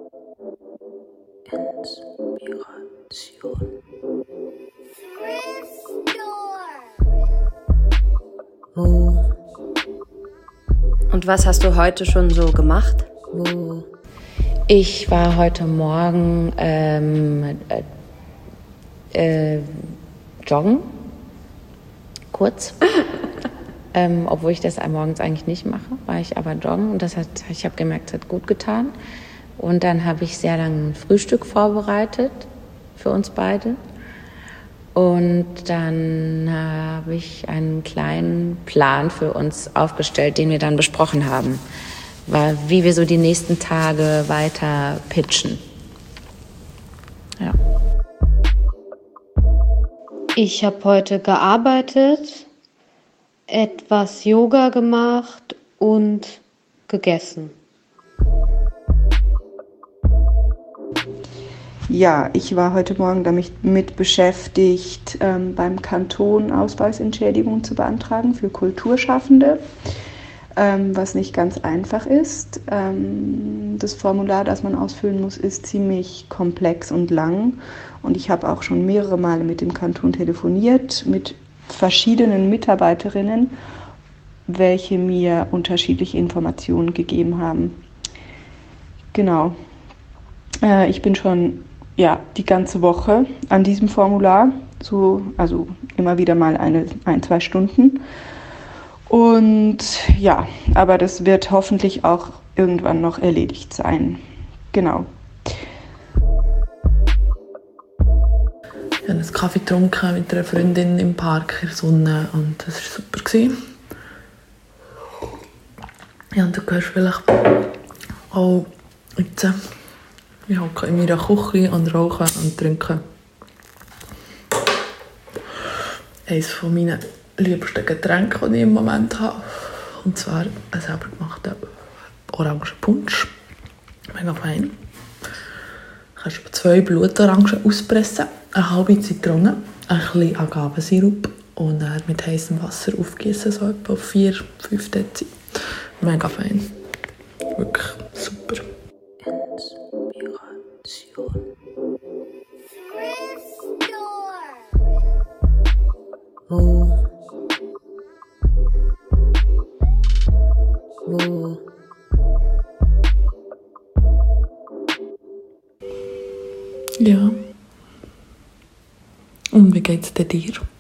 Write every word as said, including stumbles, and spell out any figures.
Inspiration. Wo? Und was hast du heute schon so gemacht? Wo? Ich war heute Morgen ähm, äh, äh, joggen, kurz. ähm, obwohl ich das morgens eigentlich nicht mache, war ich aber joggen und das hat, ich habe gemerkt, es hat gut getan. Und dann habe ich sehr lange ein Frühstück vorbereitet für uns beide. Und dann habe ich einen kleinen Plan für uns aufgestellt, den wir dann besprochen haben, war, wie wir so die nächsten Tage weiter pitchen. Ja. Ich habe heute gearbeitet, etwas Yoga gemacht und gegessen. Ja, ich war heute Morgen damit beschäftigt, ähm, beim Kanton Ausweisentschädigung zu beantragen für Kulturschaffende, ähm, was nicht ganz einfach ist. Ähm, das Formular, das man ausfüllen muss, ist ziemlich komplex und lang. Und ich habe auch schon mehrere Male mit dem Kanton telefoniert, mit verschiedenen Mitarbeiterinnen, welche mir unterschiedliche Informationen gegeben haben. Genau. Äh, ich bin schon ja, die ganze Woche an diesem Formular, so, also immer wieder mal eine, ein, zwei Stunden. Und ja, aber das wird hoffentlich auch irgendwann noch erledigt sein. Genau. Ich habe einen Kaffee getrunken mit einer Freundin im Park in der Sonne und das war super. Ja, und du hörst vielleicht auch jetzt, ich hocke in meiner Küche und rauche und trinke eines von meinen liebsten Getränke, die ich im Moment habe. Und zwar einen selber gemachten Orangenpunsch. Mega fein. Du kannst zwei Blutorangen auspressen, eine halbe Zitrone, ein bisschen Agavesirup und dann mit heißem Wasser aufgießen, so etwa vier bis fünf Dezi. Mega fein. Wirklich super. Inspiration. Wo? Wo? Ja. Und wie geht's dir?